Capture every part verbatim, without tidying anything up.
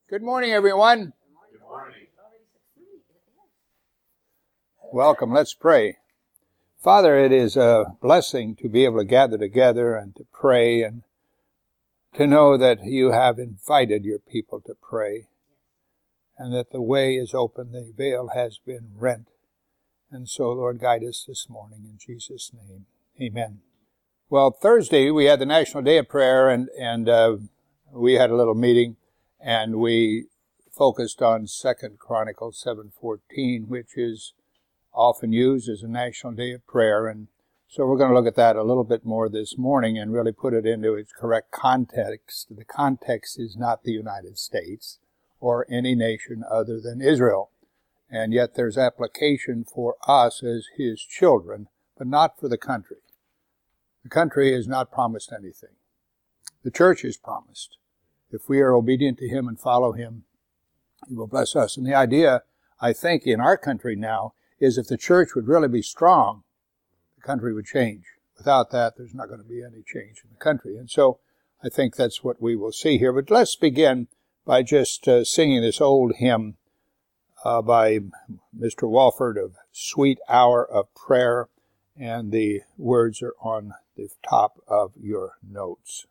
Good morning, everyone. Good morning. Welcome. Let's pray. Father, it is a blessing to be able to gather together and to pray and to know that you have invited your people to pray and that the way is open, the veil has been rent. And so, Lord, guide us this morning in Jesus' name. Amen. Well, Thursday we had the National Day of Prayer, and, and uh, we had a little meeting, and we focused on Second Chronicles seven fourteen, which is often used as a National Day of Prayer. And so we're going to look at that a little bit more this morning and really put it into its correct context. The context is not the United States or any nation other than Israel. And yet there's application for us as his children, but not for the country. The country is not promised anything. The church is promised. If we are obedient to him and follow him, he will bless us. And the idea, I think, in our country now is if the church would really be strong, the country would change. Without that, there's not going to be any change in the country. And so I think that's what we will see here. But let's begin by just uh, singing this old hymn uh, by Mister Walford of Sweet Hour of Prayer. And the words are on the top of your notes.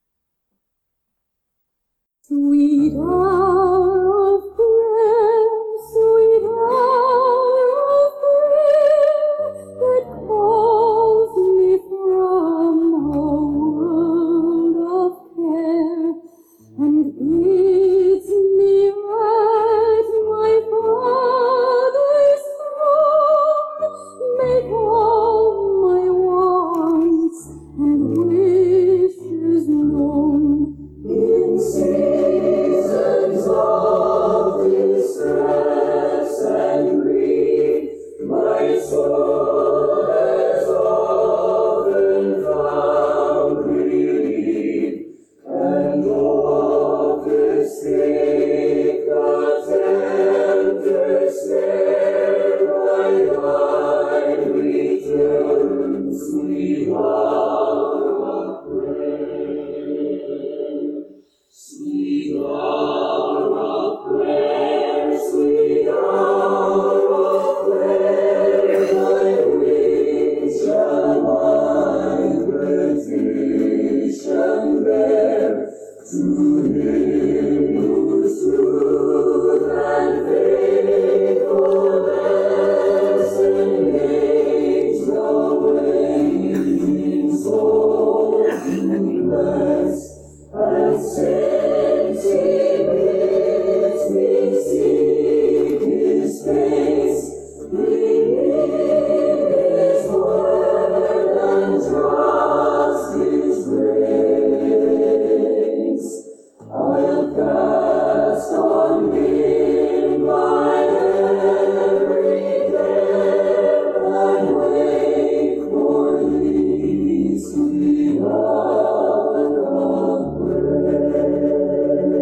Sweet hour of prayer, sweet hour of prayer, that calls me from a world of care, and bids me at my Father's throne, make all my wants and wishes known. In seasons of distress and grief, my soul has often found relief, and oft escape the tempter's snare, by thine return, sweet hour of prayer. Sweet hour of prayer, sweet hour of prayer, thy wings shall my petition bear to him whose truth and faithfulness engage the waiting soul to bless. And since he bids me seek his face, believe his word and trust his grace, I'll cast on him my every care, and wait for thee, sweet hour of prayer.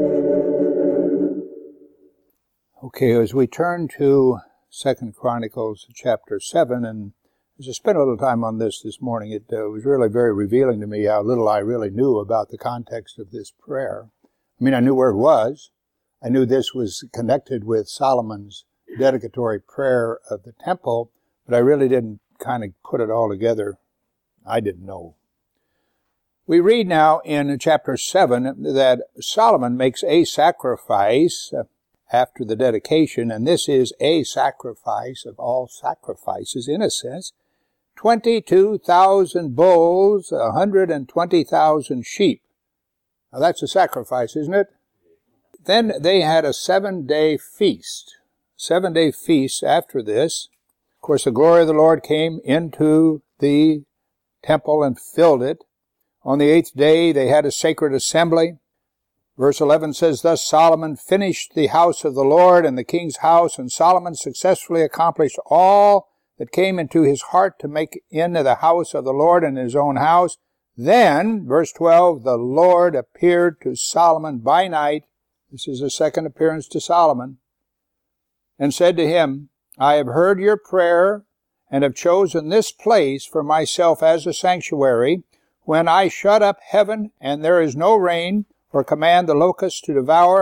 Okay, as we turn to Second Chronicles chapter seven, and as I spent a little time on this this morning, it uh, was really very revealing to me how little I really knew about the context of this prayer. I mean, I knew where it was. I knew this was connected with Solomon's dedicatory prayer of the temple, but I really didn't kind of put it all together. I didn't know. We read now in chapter seven that Solomon makes a sacrifice after the dedication, and this is a sacrifice of all sacrifices in a sense. twenty-two thousand bulls, one hundred twenty thousand sheep. Now that's a sacrifice, isn't it? Then they had a seven-day feast. Seven-day feast after this. Of course, the glory of the Lord came into the temple and filled it. On the eighth day, they had a sacred assembly. Verse eleven says, Thus Solomon finished the house of the Lord and the king's house, and Solomon successfully accomplished all that came into his heart to make in the house of the Lord and his own house. Then, verse twelve, the Lord appeared to Solomon by night. This is a second appearance to Solomon. And said to him, I have heard your prayer and have chosen this place for myself as a sanctuary, when I shut up heaven and there is no rain, or command the locusts to devour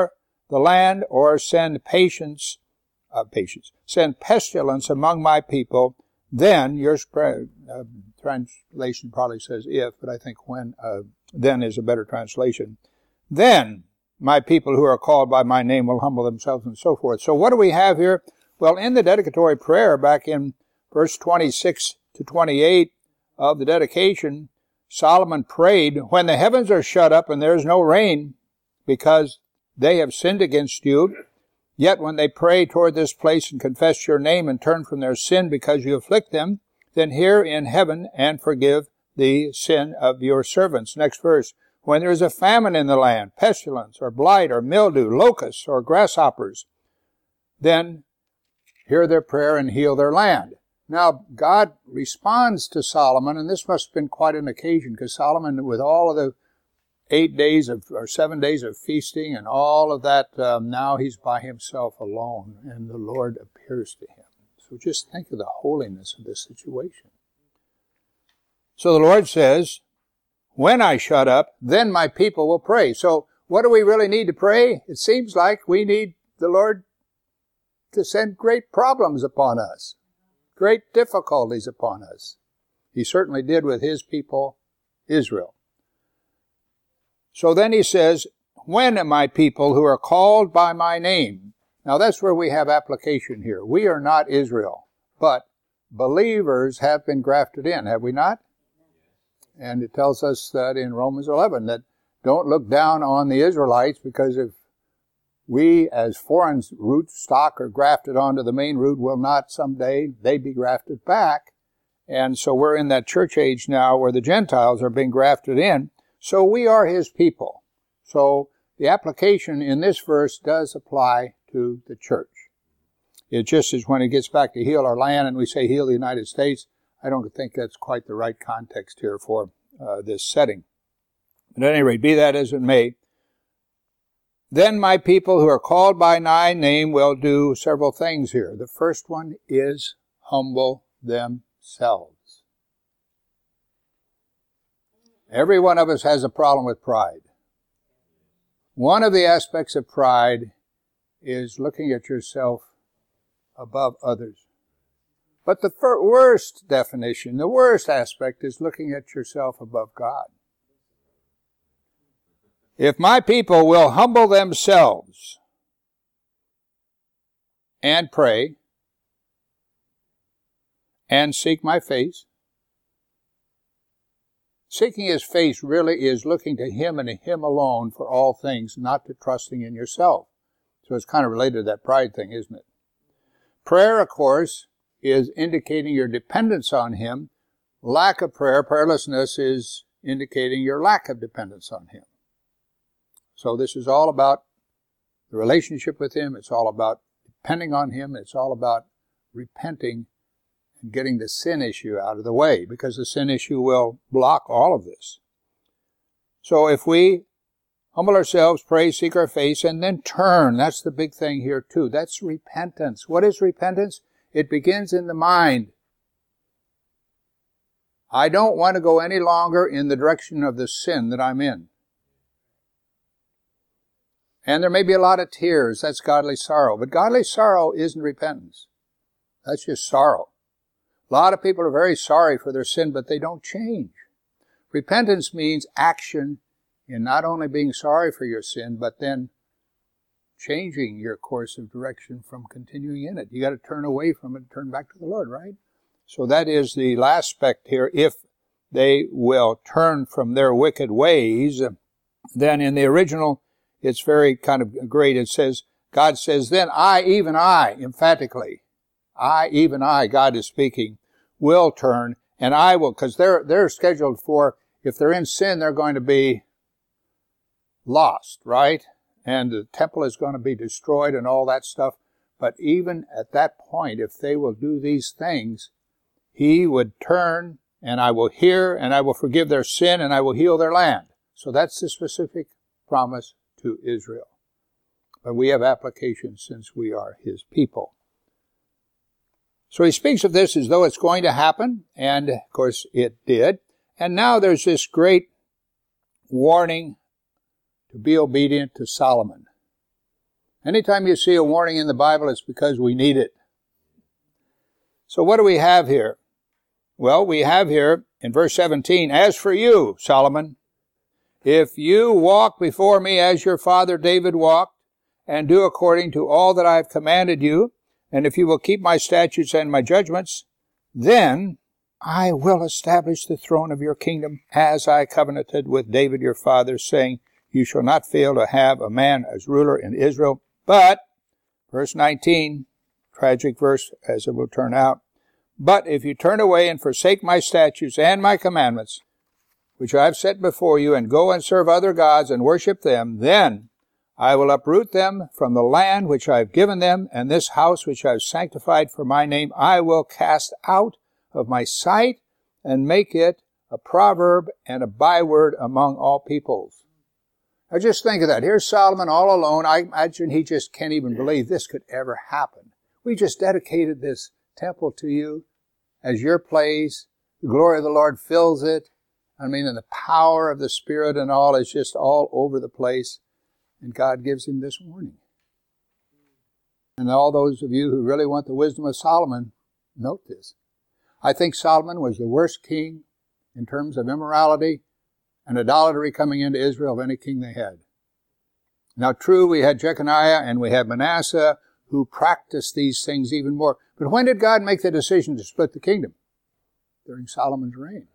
the land, or send patience, uh, patience, send pestilence among my people, then, your uh, translation probably says if, but I think when, uh, then is a better translation. Then my people who are called by my name will humble themselves, and so forth. So what do we have here? Well, in the dedicatory prayer, back in verse twenty-six to twenty-eight of the dedication, Solomon prayed, when the heavens are shut up and there is no rain, because they have sinned against you, yet when they pray toward this place and confess your name and turn from their sin because you afflict them, then hear in heaven and forgive the sin of your servants. Next verse. When there is a famine in the land, pestilence or blight or mildew, locusts or grasshoppers, then hear their prayer and heal their land. Now, God responds to Solomon, and this must have been quite an occasion, because Solomon, with all of the eight days of, or seven days of feasting and all of that, um, now he's by himself alone, and the Lord appears to him. So just think of the holiness of this situation. So the Lord says, when I shut up, then my people will pray. So what do we really need to pray? It seems like we need the Lord to send great problems upon us, great difficulties upon us. He certainly did with his people, Israel. So then he says, when my people who are called by my name. Now that's where we have application here. We are not Israel, but believers have been grafted in, have we not? And it tells us that in Romans eleven, that don't look down on the Israelites, because if we as foreign root stock are grafted onto the main root, will not someday they be grafted back. And so we're in that church age now where the Gentiles are being grafted in. So we are his people. So the application in this verse does apply to the church. It just is when it gets back to heal our land and we say heal the United States, I don't think that's quite the right context here for uh, this setting. But at any rate, be that as it may, then my people who are called by my name will do several things here. The first one is humble themselves. Every one of us has a problem with pride. One of the aspects of pride is looking at yourself above others. But the first, worst definition, the worst aspect is looking at yourself above God. If my people will humble themselves and pray and seek my face, seeking his face really is looking to him and him alone for all things, not to trusting in yourself. So it's kind of related to that pride thing, isn't it? Prayer, of course, is indicating your dependence on him. Lack of prayer, prayerlessness, is indicating your lack of dependence on him. So this is all about the relationship with him. It's all about depending on him. It's all about repenting and getting the sin issue out of the way, because the sin issue will block all of this. So if we humble ourselves, pray, seek our face, and then turn, that's the big thing here too. That's repentance. What is repentance? It begins in the mind. I don't want to go any longer in the direction of the sin that I'm in. And there may be a lot of tears. That's godly sorrow. But godly sorrow isn't repentance. That's just sorrow. A lot of people are very sorry for their sin, but they don't change. Repentance means action in not only being sorry for your sin, but then changing your course of direction from continuing in it. You got to turn away from it and turn back to the Lord, right? So that is the last aspect here. If they will turn from their wicked ways, then in the original, it's very kind of great. It says, God says, then I, even I, emphatically, I, even I, God is speaking, will turn, and I will, because they're, they're scheduled for, if they're in sin, they're going to be lost, right? And the temple is going to be destroyed and all that stuff. But even at that point, if they will do these things, he would turn, and I will hear, and I will forgive their sin, and I will heal their land. So that's the specific promise to Israel. But we have application since we are his people. So he speaks of this as though it's going to happen, and of course it did. And now there's this great warning to be obedient to Solomon. Anytime you see a warning in the Bible, it's because we need it. So what do we have here? Well, we have here in verse seventeen, as for you, Solomon, if you walk before me as your father David walked, and do according to all that I have commanded you, and if you will keep my statutes and my judgments, then I will establish the throne of your kingdom as I covenanted with David your father, saying, you shall not fail to have a man as ruler in Israel. But, verse nineteen, tragic verse as it will turn out, but if you turn away and forsake my statutes and my commandments, which I have set before you, and go and serve other gods and worship them, then I will uproot them from the land which I have given them, and this house which I have sanctified for my name I will cast out of my sight, and make it a proverb and a byword among all peoples. Now just think of that. Here's Solomon all alone. I imagine he just can't even believe this could ever happen. We just dedicated this temple to you as your place. The glory of the Lord fills it. I mean, and the power of the Spirit and all is just all over the place. And God gives him this warning. And all those of you who really want the wisdom of Solomon, note this. I think Solomon was the worst king in terms of immorality and idolatry coming into Israel of any king they had. Now, true, we had Jeconiah and we had Manasseh who practiced these things even more. But when did God make the decision to split the kingdom? During Solomon's reign.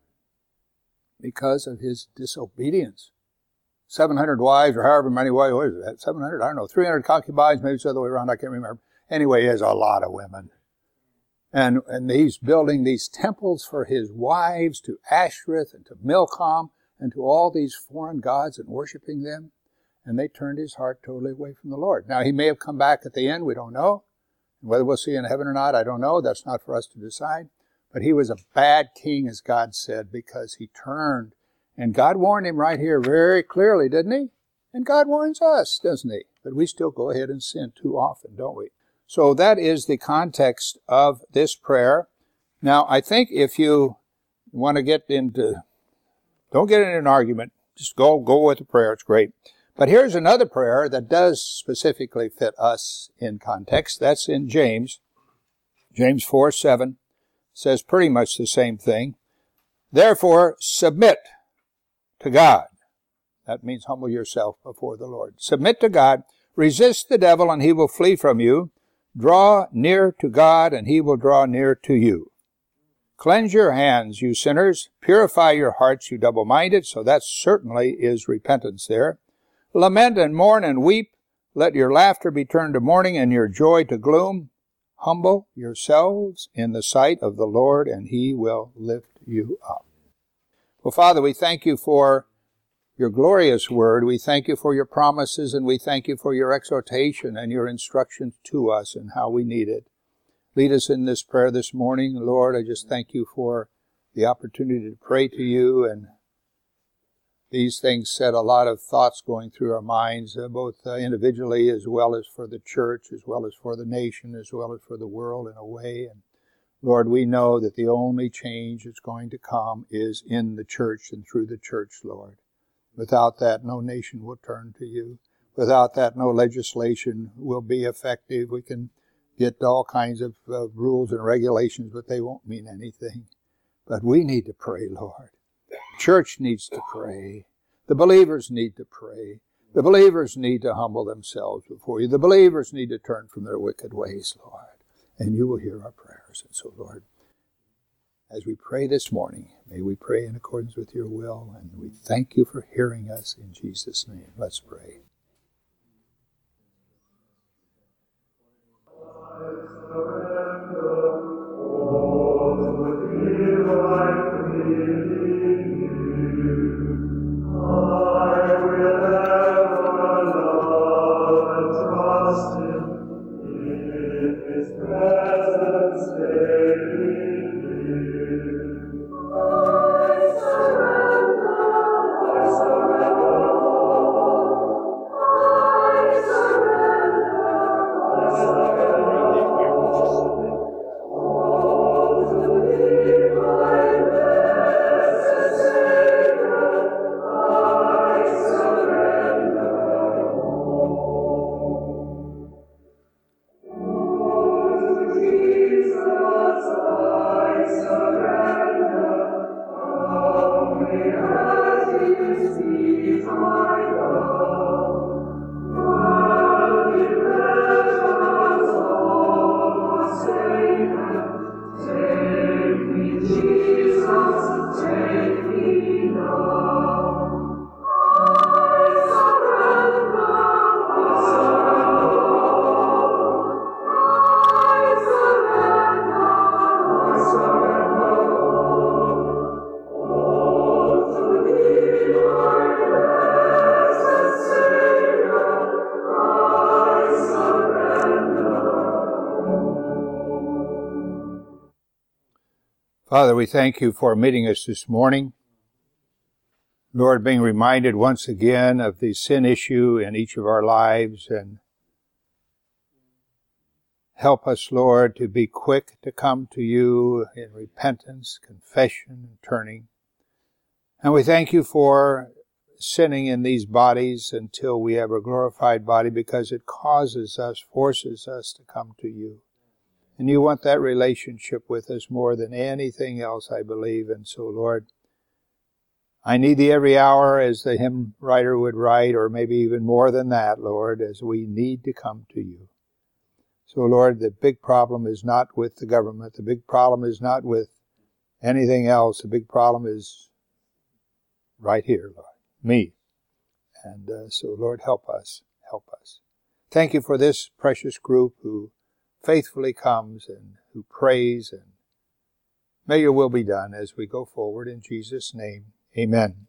Because of his disobedience. seven hundred wives, or however many wives, what is that? seven hundred? I don't know. three hundred concubines, maybe it's the other way around, I can't remember. Anyway, he has a lot of women. And, and he's building these temples for his wives to Ashtoreth and to Milcom and to all these foreign gods and worshiping them. And they turned his heart totally away from the Lord. Now, he may have come back at the end, we don't know. Whether we'll see in heaven or not, I don't know. That's not for us to decide. But he was a bad king, as God said, because he turned. And God warned him right here very clearly, didn't he? And God warns us, doesn't he? But we still go ahead and sin too often, don't we? So that is the context of this prayer. Now, I think if you want to get into, don't get in an argument. Just go, go with the prayer. It's great. But here's another prayer that does specifically fit us in context. That's in James. James four seven says pretty much the same thing. Therefore, submit to God. That means humble yourself before the Lord. Submit to God. Resist the devil and he will flee from you. Draw near to God and he will draw near to you. Cleanse your hands, you sinners. Purify your hearts, you double-minded. So that certainly is repentance there. Lament and mourn and weep. Let your laughter be turned to mourning and your joy to gloom. Humble yourselves in the sight of the Lord and he will lift you up. Well, Father, we thank you for your glorious word. We thank you for your promises and we thank you for your exhortation and your instructions to us and how we need it. Lead us in this prayer this morning. Lord, I just thank you for the opportunity to pray to you, and these things set a lot of thoughts going through our minds, uh, both uh, individually as well as for the church, as well as for the nation, as well as for the world in a way. And Lord, we know that the only change that's going to come is in the church and through the church, Lord. Without that, no nation will turn to you. Without that, no legislation will be effective. We can get all kinds of uh, rules and regulations, but they won't mean anything. But we need to pray, Lord. The church needs to pray. The believers need to pray. The believers need to humble themselves before you. The believers need to turn from their wicked ways, Lord. And you will hear our prayers. And so, Lord, as we pray this morning, may we pray in accordance with your will. And we thank you for hearing us in Jesus' name. Let's pray. Father, we thank you for meeting us this morning. Lord, being reminded once again of the sin issue in each of our lives, and help us, Lord, to be quick to come to you in repentance, confession, and turning. And we thank you for sinning in these bodies until we have a glorified body, because it causes us, forces us to come to you. And you want that relationship with us more than anything else, I believe. And so, Lord, I need thee every hour, as the hymn writer would write, or maybe even more than that, Lord, as we need to come to you. So, Lord, the big problem is not with the government. The big problem is not with anything else. The big problem is right here, Lord, me. And uh, so, Lord, help us. Help us. Thank you for this precious group who faithfully comes and who prays, and may your will be done as we go forward in Jesus' name. Amen.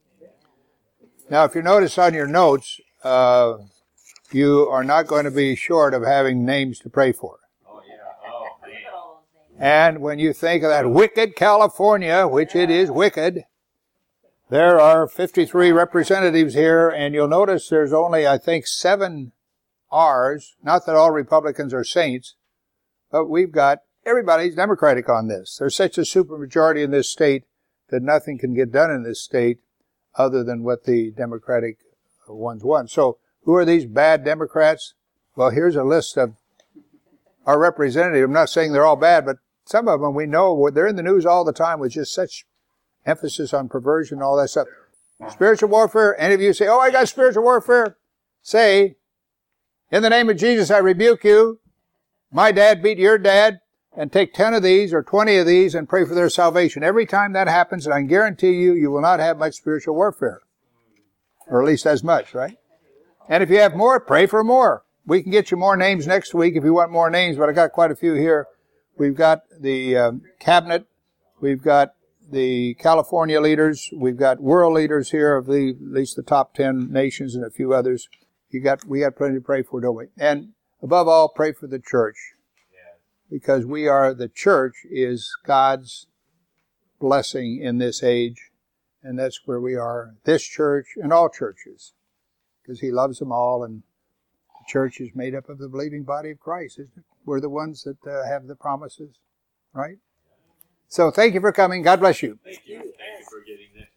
Now, if you notice on your notes, uh, you are not going to be short of having names to pray for. Oh, yeah. Oh, man. And when you think of that wicked California, which it is wicked, there are fifty-three representatives here, and you'll notice there's only, I think, seven R's. Not that all Republicans are saints, but we've got, everybody's Democratic on this. There's such a supermajority in this state that nothing can get done in this state other than what the Democratic ones want. So who are these bad Democrats? Well, here's a list of our representatives. I'm not saying they're all bad, but some of them we know, they're in the news all the time with just such emphasis on perversion and all that stuff. Spiritual warfare. Any of you say, oh, I got spiritual warfare? Say, in the name of Jesus, I rebuke you. My dad beat your dad, and take ten of these or twenty of these and pray for their salvation. Every time that happens, and I guarantee you, you will not have much spiritual warfare. Or at least as much, right? And if you have more, pray for more. We can get you more names next week if you want more names, but I got quite a few here. We've got the um, cabinet. We've got the California leaders. We've got world leaders here of the, at least the top ten nations and a few others. You got, we got plenty to pray for, don't we? And above all, pray for the church. Because we are, the church is God's blessing in this age. And that's where we are. This church and all churches. Because he loves them all. And the church is made up of the believing body of Christ, isn't it? We're the ones that uh, have the promises. Right? So thank you for coming. God bless you. Thank you. Thank you for getting this.